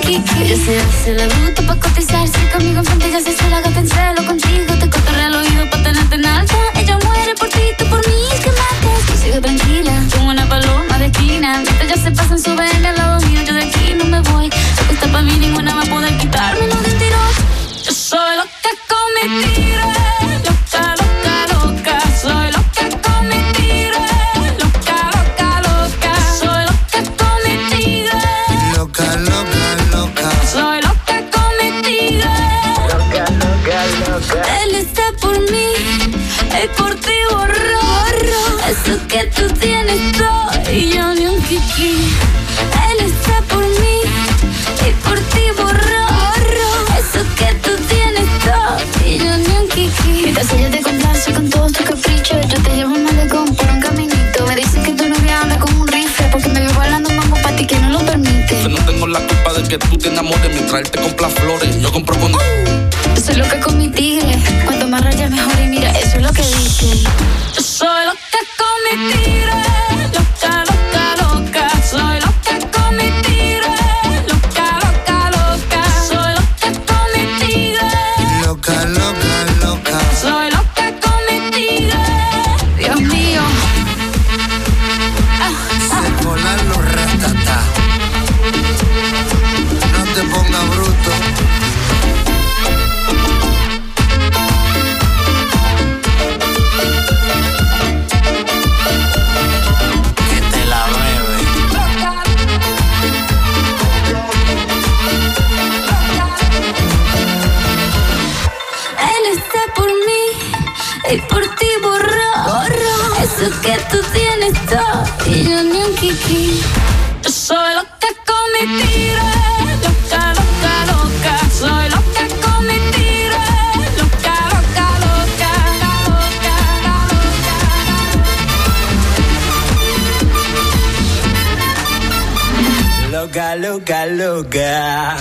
kiki. Ella se hace la bruta pa' cotizarse conmigo enfrente, ya se hace la gata en celo contigo. Te cotorrea al oído pa' tenerte en alta. Ella muere por ti, tú por mí, es que matas. Tú sigue tranquila, como una paloma de esquina. Mientras ya se pasan su BM al lado mío, yo de aquí no me voy. Lo que está pa' mí ninguna va a poder quitármelo de un tirón. Yo soy loca con mi tigre, loca, loca, loca. Soy loca con mi tigre, loca, loca, loca. Soy loca con mi tigre, loca, loca, loca. Soy loca con mi tigre, loca, loca, loca. Él está por mí, él por ti borró eso que tú tienes todo y yo ni un kiki. Él está por mí, y por ti borró eso que tú tienes todo y yo ni un kiki. Mientras ella te complace con todos tus caprichos, yo te llevo un malecón por un caminito. Me dicen que tu novia anda con un rifle porque me veo bailando un mambo pa' ti que no lo permite. Yo no tengo la culpa de que tú te enamores mientras él te compra flores. Yo compro con... Yo soy loca con mi tigre, cuanto más raya mejor y mira, eso es lo que dice. Yo soy loca con mi tigre, loca, loca, loca. Soy loca con mi tigre, loca, loca, loca. Soy loca con mi tigre, loca, loca, loca. Soy loca con mi tigre, Dios mío. Se colan los ratatá. No te pongas bruto. Y por ti borró eso que tú tienes todo y yo ni un kiki. Yo soy loca con mi tigre, loca, loca, loca. Soy loca con mi tigre, loca, loca, loca, loca, loca, loca, loca.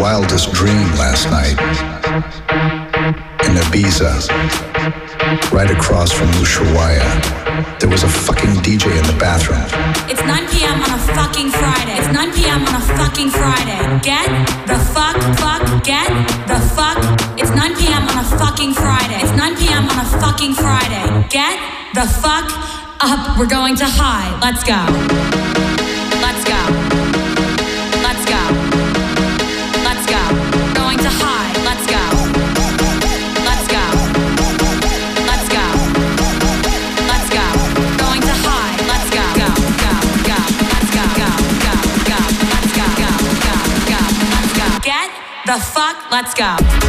wildest dream last night. In Ibiza, right across from Ushuaia, there was a fucking DJ in the bathroom. It's 9 p.m. on a fucking Friday. It's 9 p.m. on a fucking Friday. Get the fuck, get the fuck. It's 9 p.m. on a fucking Friday. It's 9 p.m. on a fucking Friday. Get the fuck up. We're going to high. Let's go. Let's go. Let's go. Let's go. Going to high. Let's go. Let's go. Let's go. Let's go. Going to high. Let's go. Go. Go. Go. Let's go. Go. Go. Go. Let's go. Go. Go. Go. Let's go. Get the fuck. Let's go.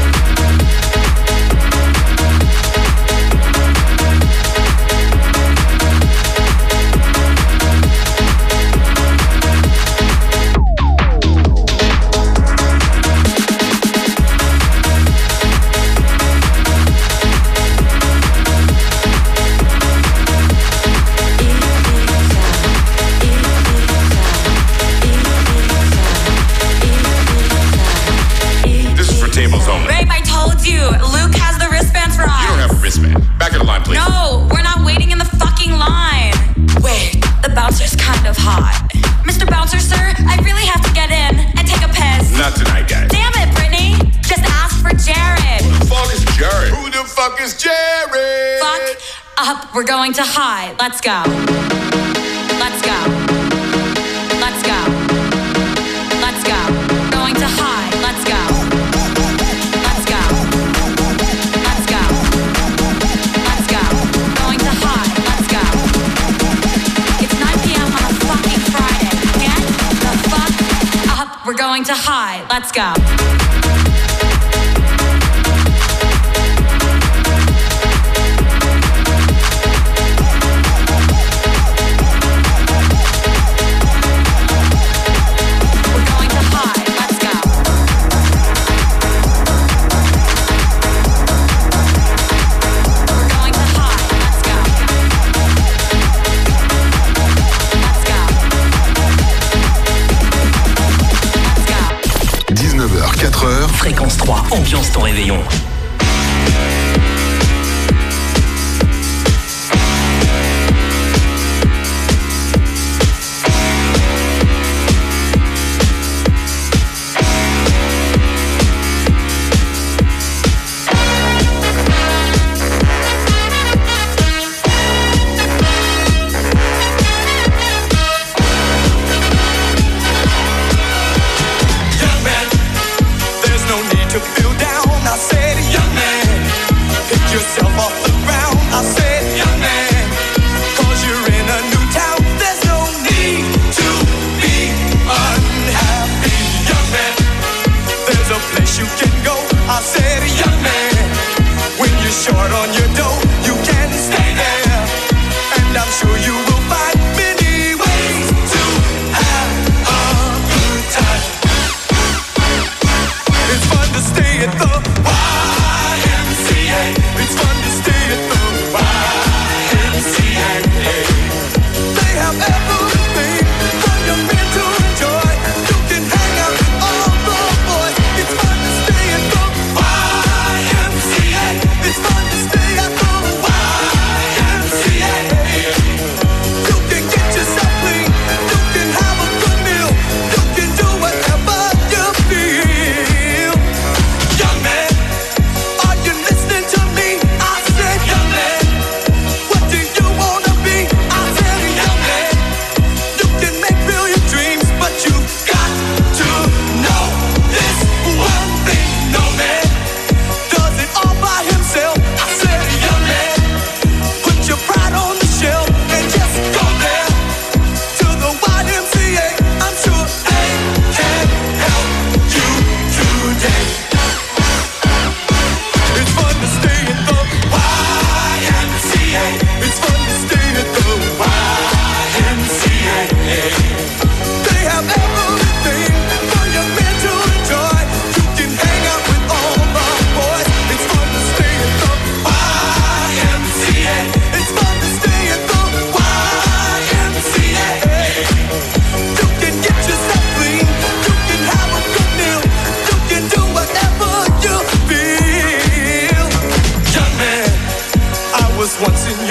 Tables only. Babe, I told you. Luke has the wristbands for us. You don't have a wristband. Back of the line, please. No, we're not waiting in the fucking line. Wait, the bouncer's kind of hot. Mr. Bouncer, sir, I really have to get in and take a piss. Not tonight, guys. Damn it, Brittany. Just ask for Jared. Who the fuck is Jared? Who the fuck is Jared? Fuck up. We're going to high. Let's go. Let's go. Let's go. Let's go. Going to high. Let's go. Let's go. Let's go. Let's go. Going to high. Let's go. It's 9 p.m. on a fucking Friday. Get the fuck up. We're going to high. Let's go. Fréquence 3, ambiance ton réveillon. To feel down, I said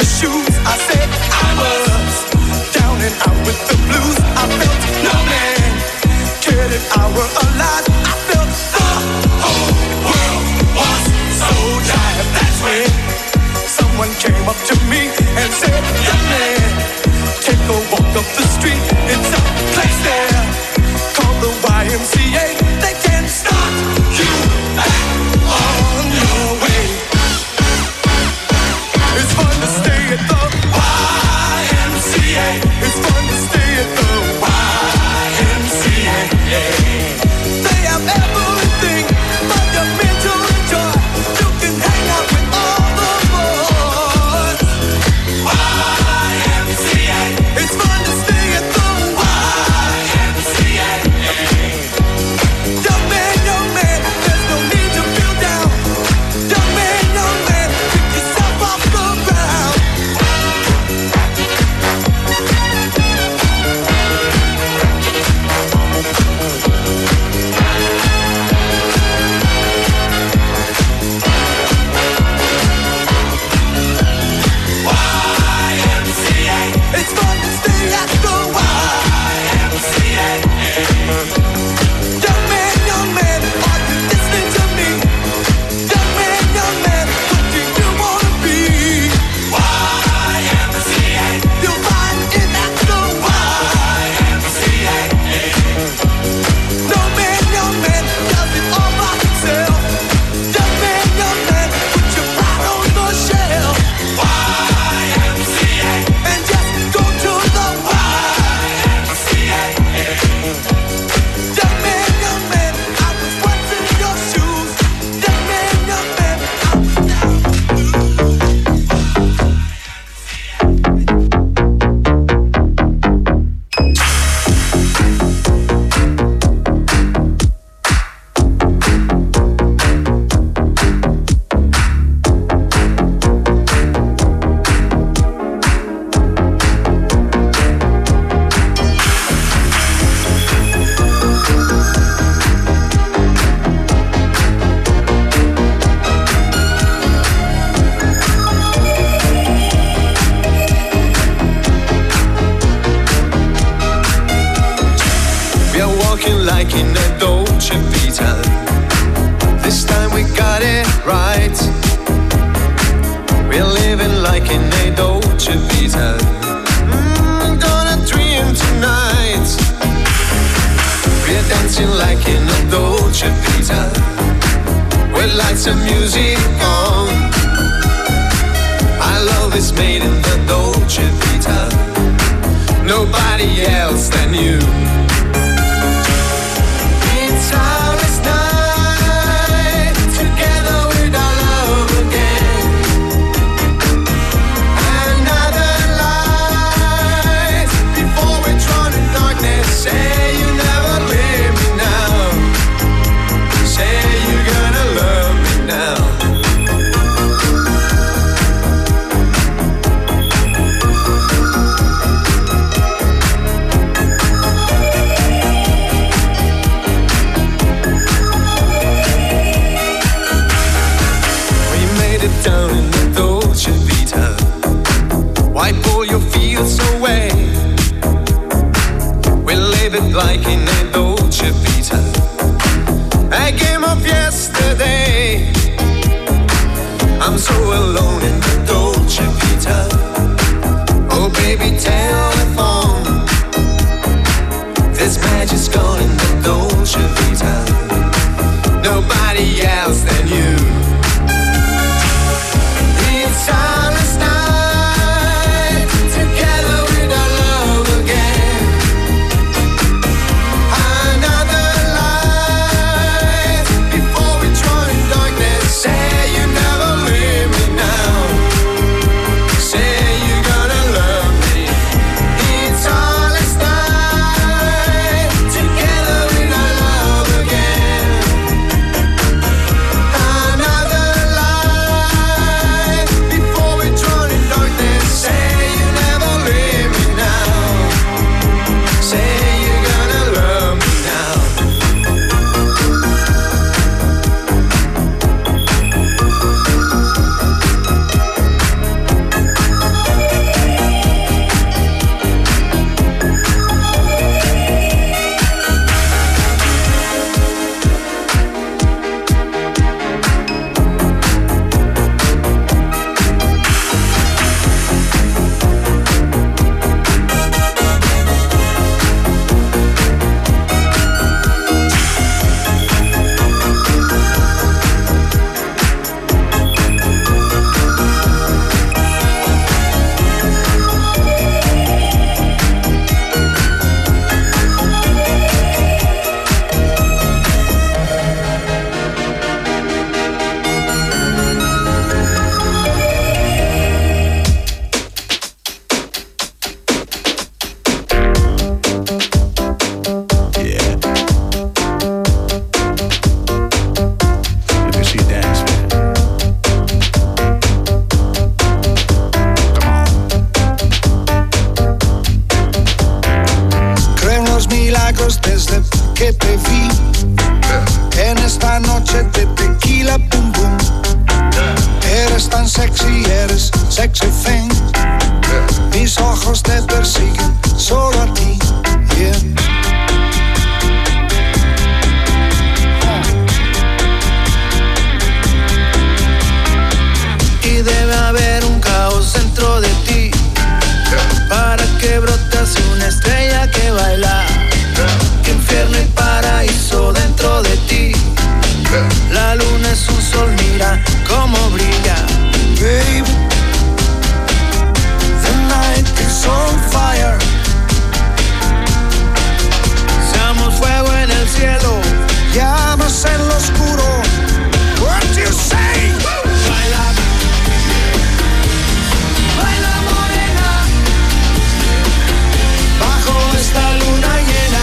your shoes. I said I was down and out with the blues. I felt no man cared if I were alive. I felt the whole world was so tired. That's when someone came up to me and said, young man, take a walk up the street. It's a place there called the YMCA. They can start you back on your way. It's fun to stay at the YMCA. It's fun to stay at the YMCA. They have everything but your mental joy. You can hang out with all the boys. YMCA. It's fun to stay at the YMCA. Young man, there's no need to feel down. Young man, pick yourself off the ground. YMCA. It's fun to stay at the YMCA. Young man, are you listening to me? Young man, what do you wanna be? YMCA. You'll find it at the YMCA. No man, young man, does it all by himself. Young man, put your pride on the shelf. YMCA. And just go to the YMCA. Young man, I was once in your shoes. Young man, I was down. We are walking like in a Dolce Vita. This time we got it right. We're living like in a Dolce Vita. Gonna dream tonight. We're dancing like in a Dolce Vita. With lights and music on. Our love is made in the Dolce Vita. Nobody else than you. It's our last night together with our love again. Another light before we drown in darkness. Say you never leave me now. Say you're gonna love me now. Down in the Dolce Vita. Wipe all your fears away. We live it like in a Dolce Vita. A game of yesterday. I'm so alone in the Dolce Vita. Oh baby, telephone. This magic's gone in the Dolce Vita. Nobody else than you. It's our last night together with our love again. Another light before we drown in darkness. Say you never leave me now. Say you're gonna love me. It's our last night together sexy eres, sexy thing. Mis ojos te persiguen, solo a ti, yeah. Y debe haber un caos dentro de ti, para que brotas una estrella que baila. Que infierno y paraíso dentro de ti. La luna es un sol, mira cómo brilla. Baby, the night is on fire. Seamos fuego en el cielo, llamas en lo oscuro. What do you say? Baila, baila morena, bajo esta luna llena.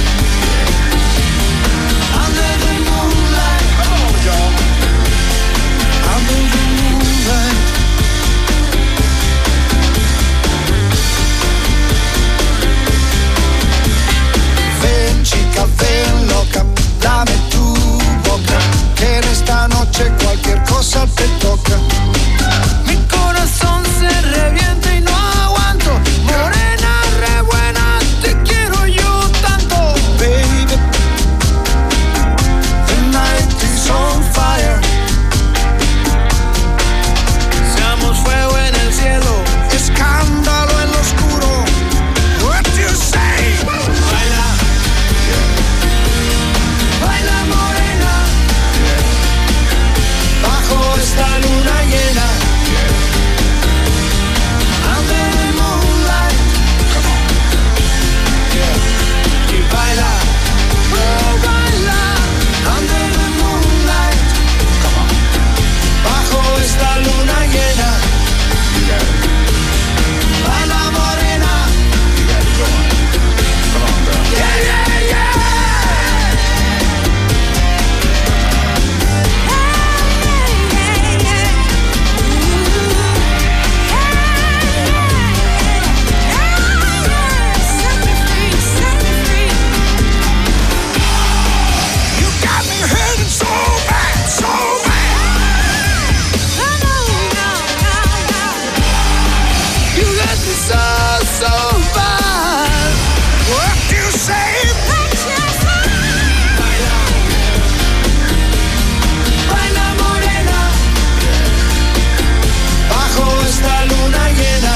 Under the moonlight, come on, y'all. Under the moonlight. Ven chica, ven loca, dame tu boca, que en esta noche cualquier cosa te toca. Mi corazón se revienta y no aguanto. Morena, re buena, te quiero yo tanto. Baby, the night is on fire. Seamos fuego en el cielo, escándalo en lo oscuro. What do you say? Baila, baila morena, bajo esta luna llena. Under the moonlight, come on, yeah. Y baila, oh baila, under the moonlight, come on, bajo esta luna llena. Baila morena, yeah, yeah, yeah. You got me hurting so bad, so bad. You got me so bad. What do you say? Baila, baila morena, bajo esta luna llena.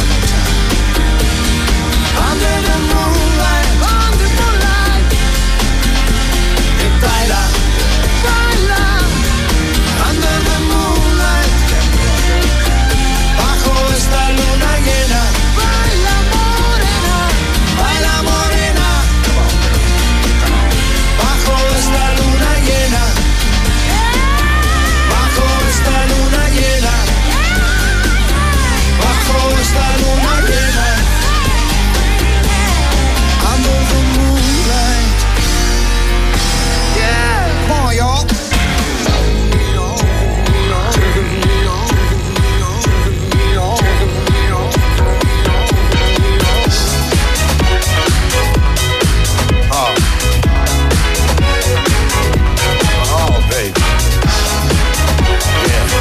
Under the moonlight, under the moonlight. Y baila, baila, under the moonlight, bajo esta luna llena. Baila morena, baila morena, bajo esta luna llena. Bajo esta luna llena, bajo esta luna llena. Under the moonlight, yeah. Come on, y'all. Oh, baby. Yeah.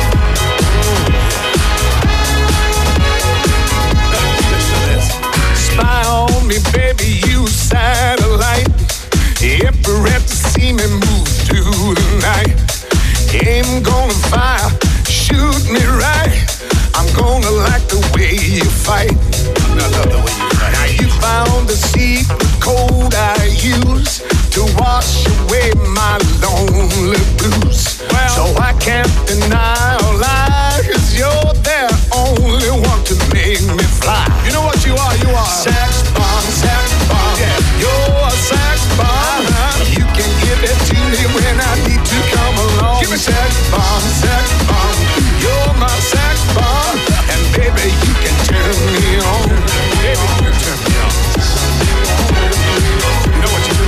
Listen to this. Spy on me, baby, you satellite. Every rep to see me move through the night. Aim gonna fire, shoot me right. I'm gonna like the way you fight. I love the way you fight. Now you found the secret code I use to wash away my lonely blues. Well, so I can't deny or lie, 'cause you're the only one to make me fly. You know what you are? You are sex bomb, yeah. You're a sex bomb. You can give it to me when I need to come along. Give me sex bomb, you're my sex bomb. And baby, you can turn me on. Baby, you can turn me on. You know what you do?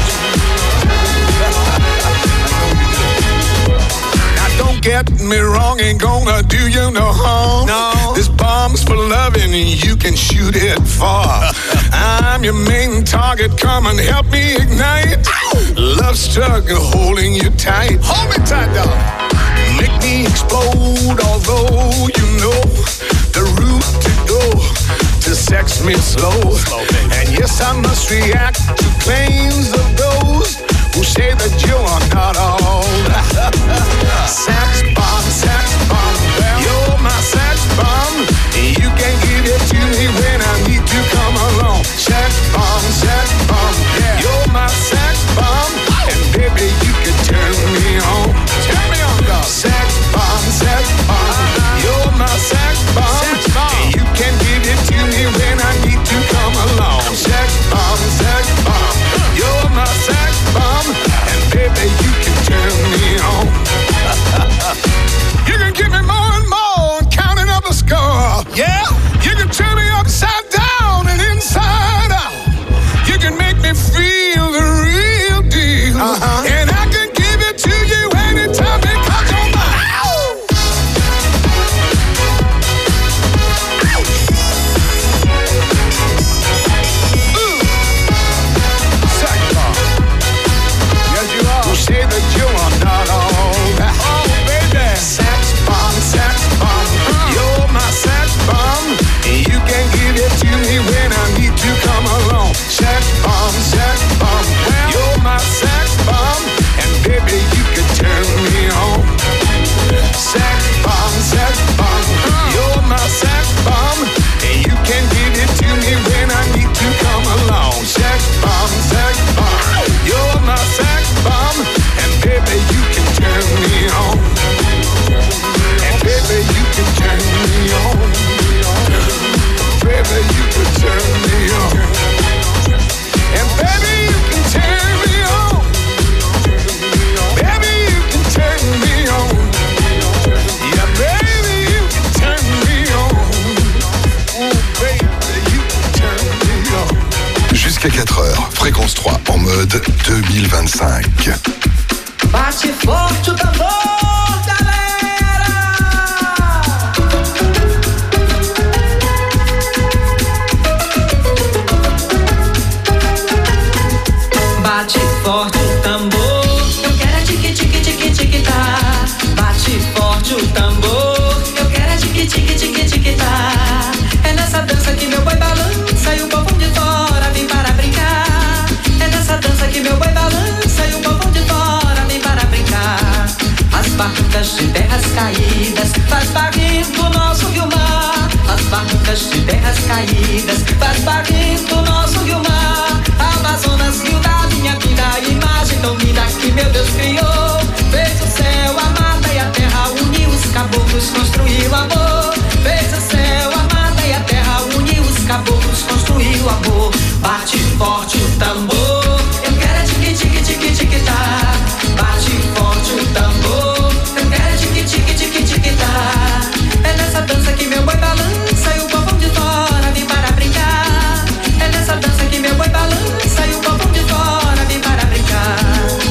Now don't get me wrong, ain't gonna do you no harm. No. This bomb's for loving, you can shoot it far. I'm your main target, come and help me ignite. Ow! Love struggle holding you tight. Hold me tight, dog. Make me me explode, although you know the route to go to sex me slow. And yes, I must react to claims of those who say that you are not all. Sex bomb, well, you're my sex bomb. You can give it to me when I need to come along. Sex bomb, yeah. You're my sex bomb, and baby, you can turn me on. Turn me on, dog. Sex bomb, you're my sex bomb, and you can give it to me when I need to come along. Sex bomb, you're my sex bomb, and baby, you can turn me on. You can give me more and more, counting up a score. Yeah, you can turn me upside down and inside out. You can make me feel the real deal, and I can give it to you anytime it comes on by. Who say that you are not all that? Oh, baby. Sex bomb, you're my sex bomb, and you can give it to me when I need to come along. Sex bomb, well, you're my sex bomb, and baby, you can turn me on. Sex bomb, you're my sex bomb, and you can give it to me when I need to come along. Sex bomb, you're my sex bomb, and baby, you can turn me on. And baby, you can turn me on. Baby, you can turn me on. And baby, you can turn me on. Baby, you can turn me on. Yeah, baby, you can turn me on. Oh, baby, you can turn me on. Jusqu'à 4h, Fréquence 3 en mode 2025. Bate forte o tambor, galera! Bate forte o tambor, eu quero é tique tique tique tique tá. Bate forte o tambor, eu quero é tique tique tique tique tá. É nessa dança que meu boi balança e o povo de fora vem para brincar. É nessa dança que meu boi balança e o povo de fora vem para brincar. As barcas de terras caídas faz barrento o nosso rio-mar. As barcas de terras caídas faz barrento o nosso rio-mar. Amazonas, rio da minha vida, a imagem tão linda que meu Deus criou. Fez o céu, a mata e a terra, uniu os caboclos, construiu amor. Fez o céu, a mata e a terra, uniu os caboclos, construiu amor. Bate forte o tambor, eu quero é tique tique tique tique tá. Bate forte o tambor, eu quero é tique tique tique tique tá. É nessa dança que meu boi balança e o povo de fora vem para brincar. É nessa dança que meu boi balança e o povo de fora vem para brincar.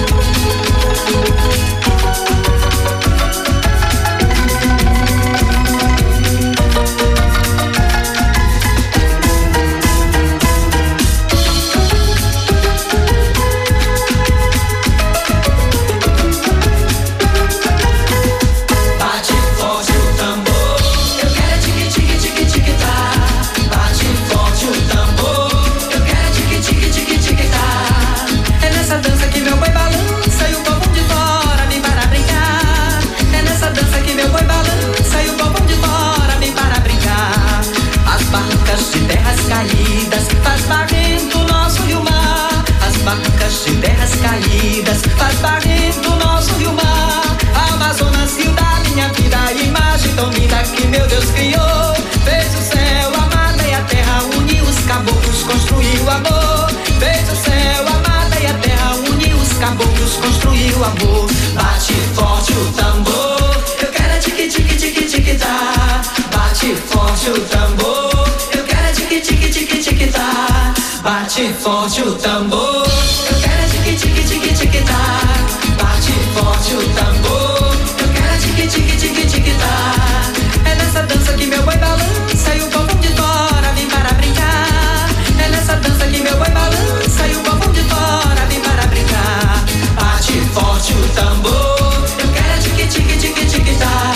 barcas de terras caídas, faz barrento o nosso rio-mar. Amazonas, rio da minha vida, imagem tão linda que meu Deus criou. Fez o céu, a mata e a terra, uniu os caboclos, construiu amor. Fez o céu, a mata e a terra, uniu os caboclos, construiu amor. Bate forte o tambor, eu quero é tique tique tique tique tá. Bate forte o tambor, eu quero é tique tique tique tique tá. Bate forte o tambor, eu quero é tique tique tique tique tá. Bate forte o tambor, eu quero é tique tique tique tique tá. É nessa dança que meu boi balança e o povo de fora vem para brincar. É nessa dança que meu boi balança e o povo de fora vem para brincar. Bate forte o tambor, eu quero é tique tique tique tique tá.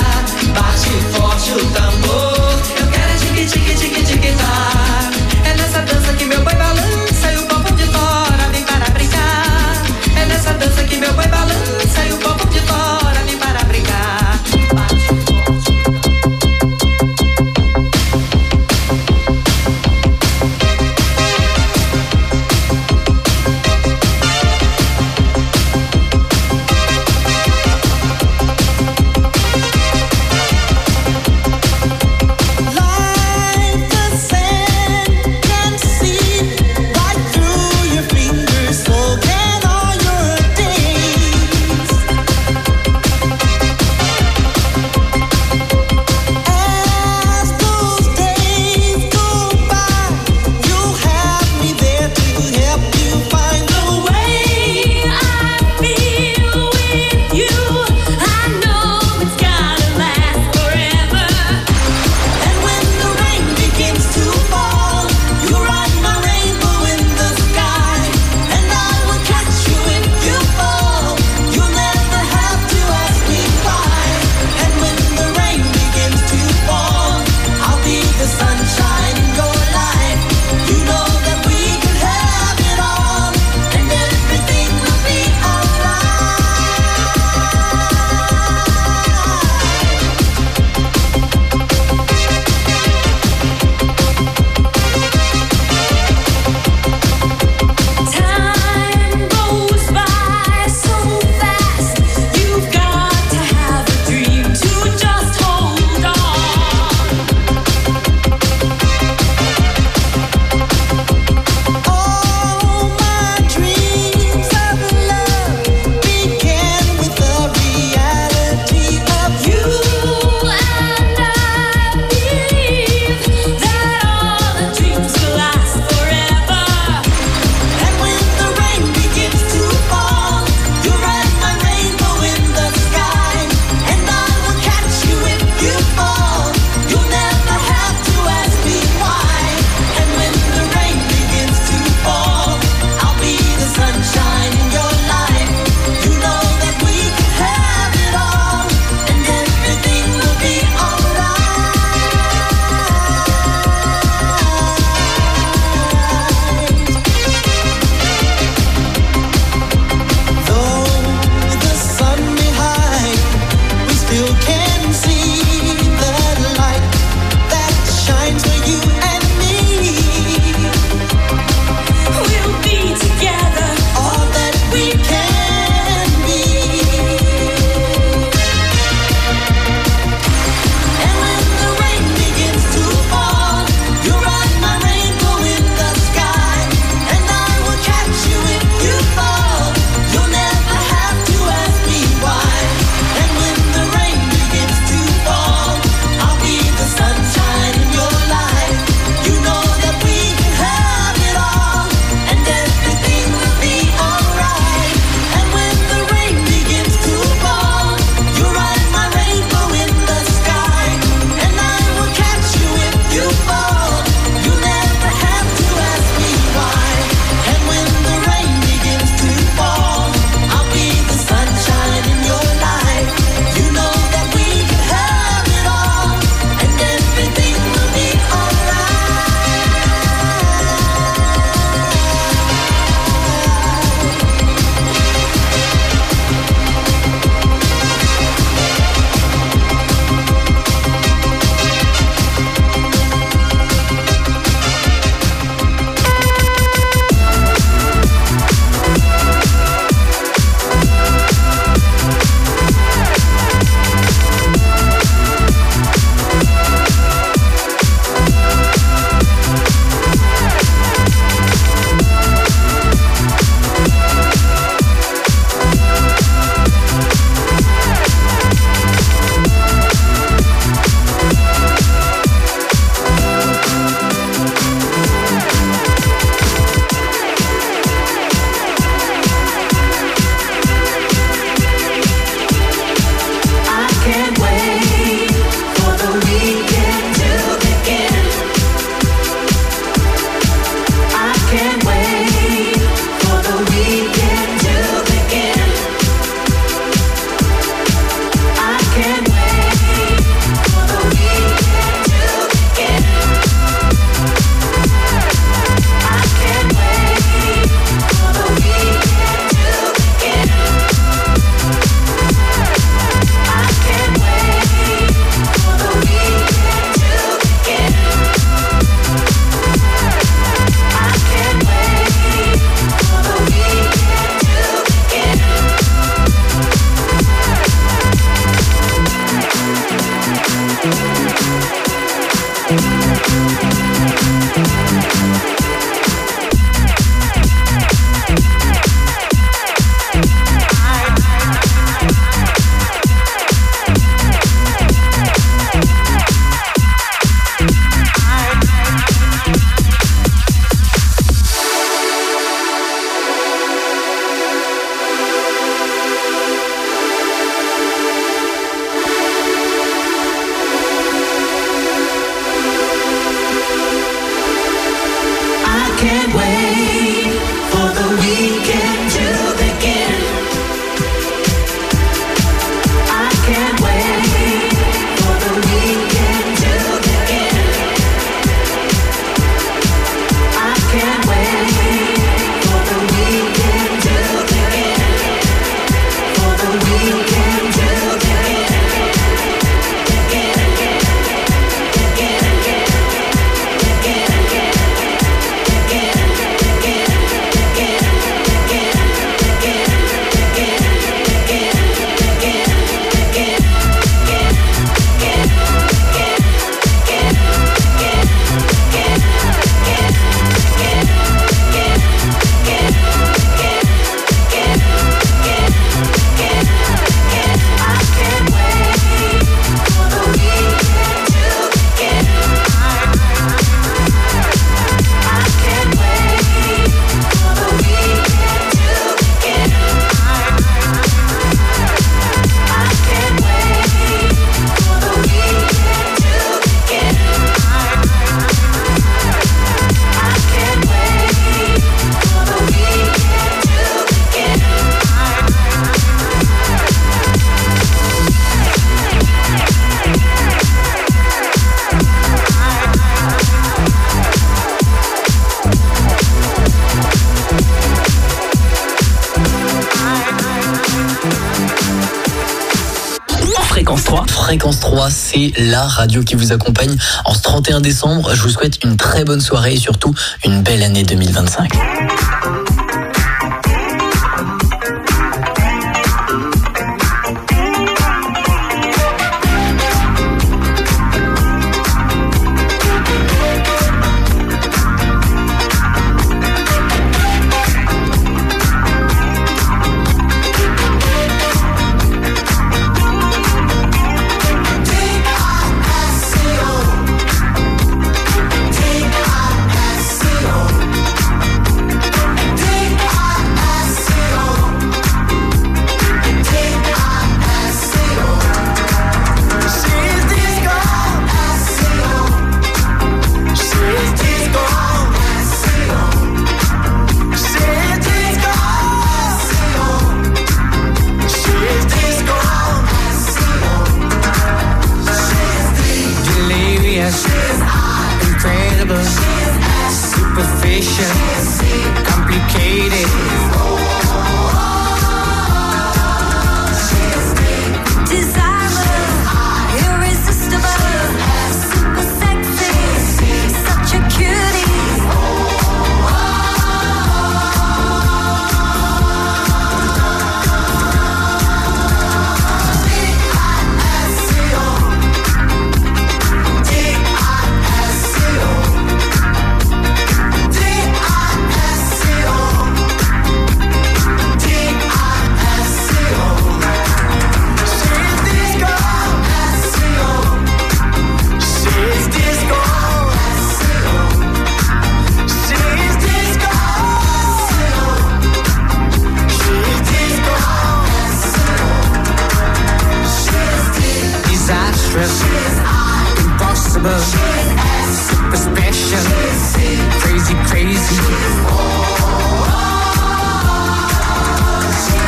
Fréquence 3, c'est la radio qui vous accompagne en ce 31 décembre. Je vous souhaite une très bonne soirée et surtout une belle année 2025.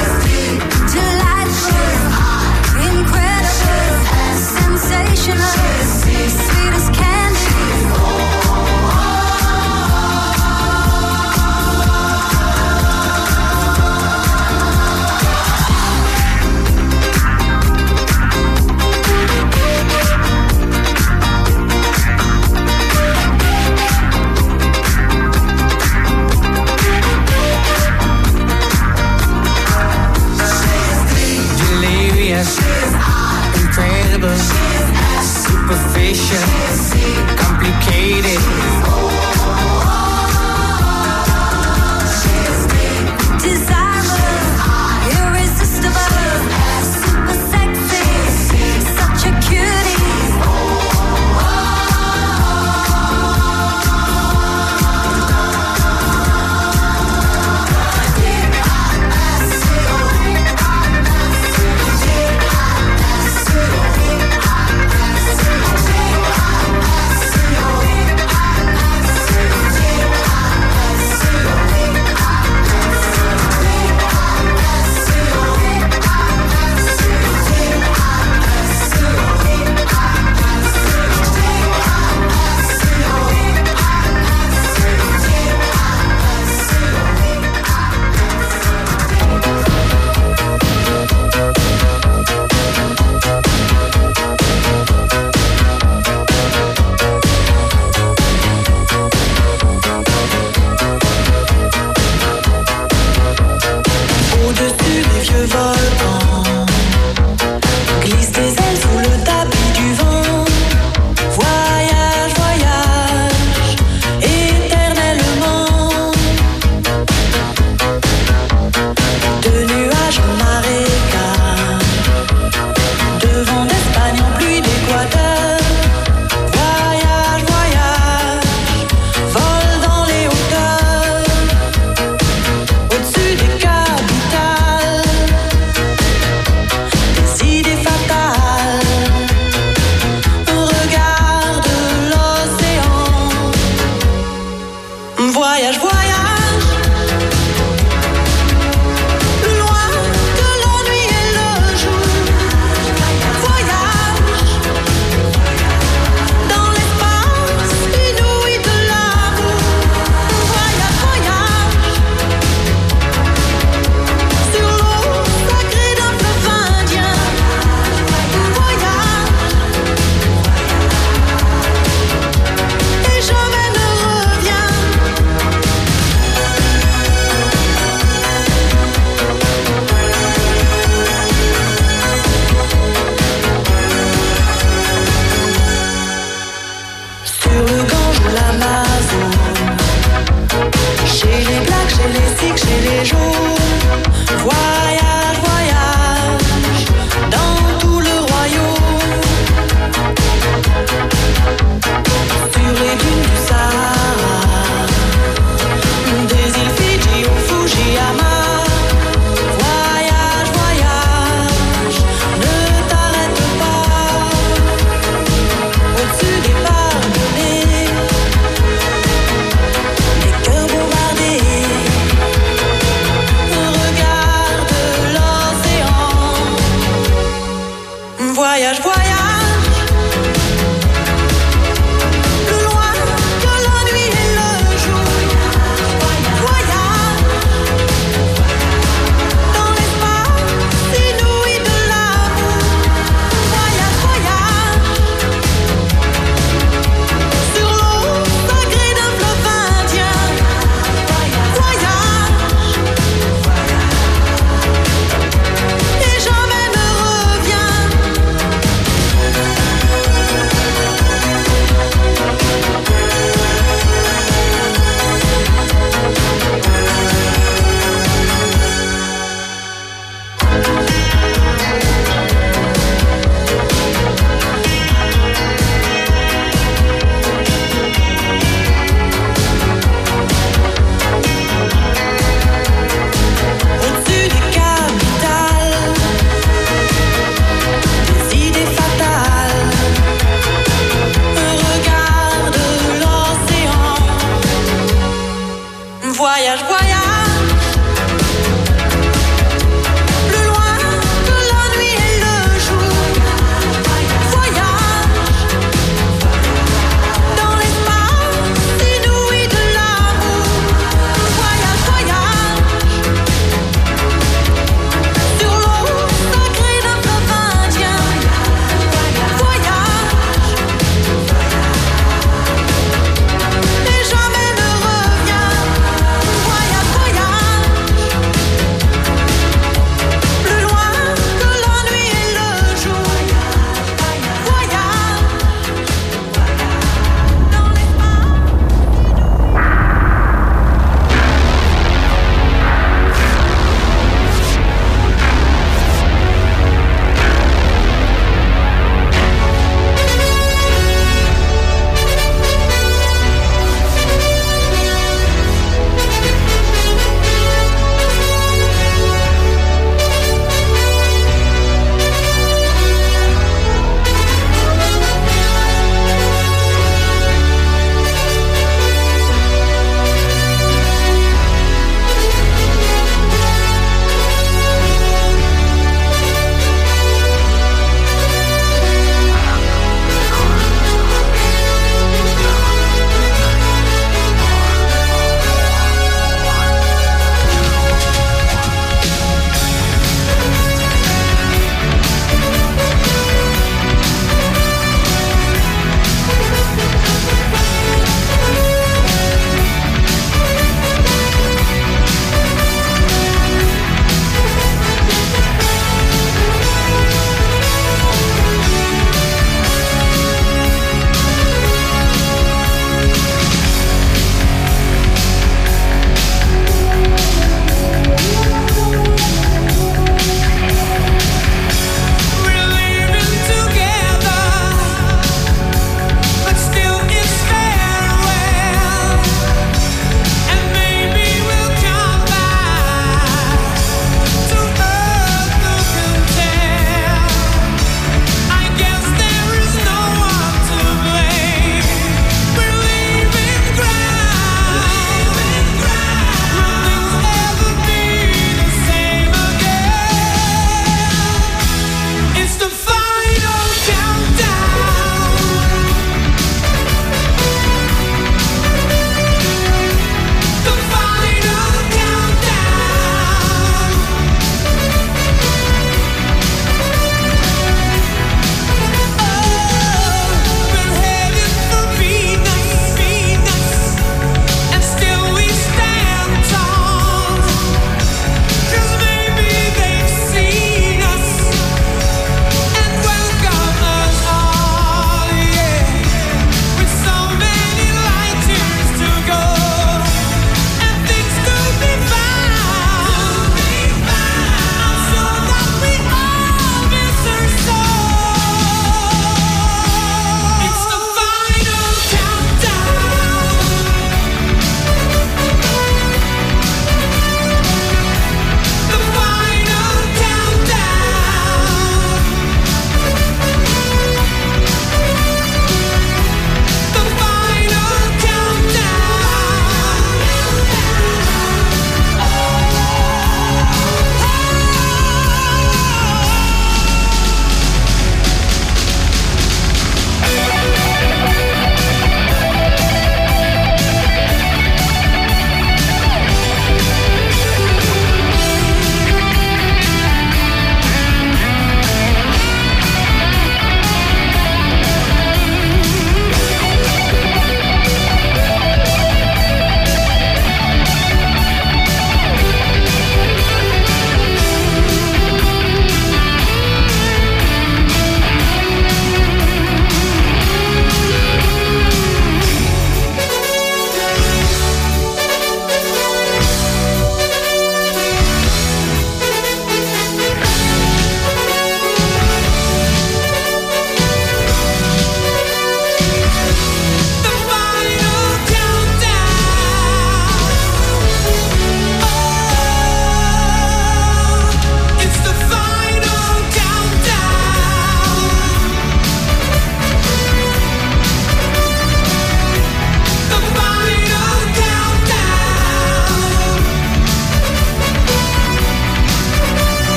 Delightful, incredible, sensational.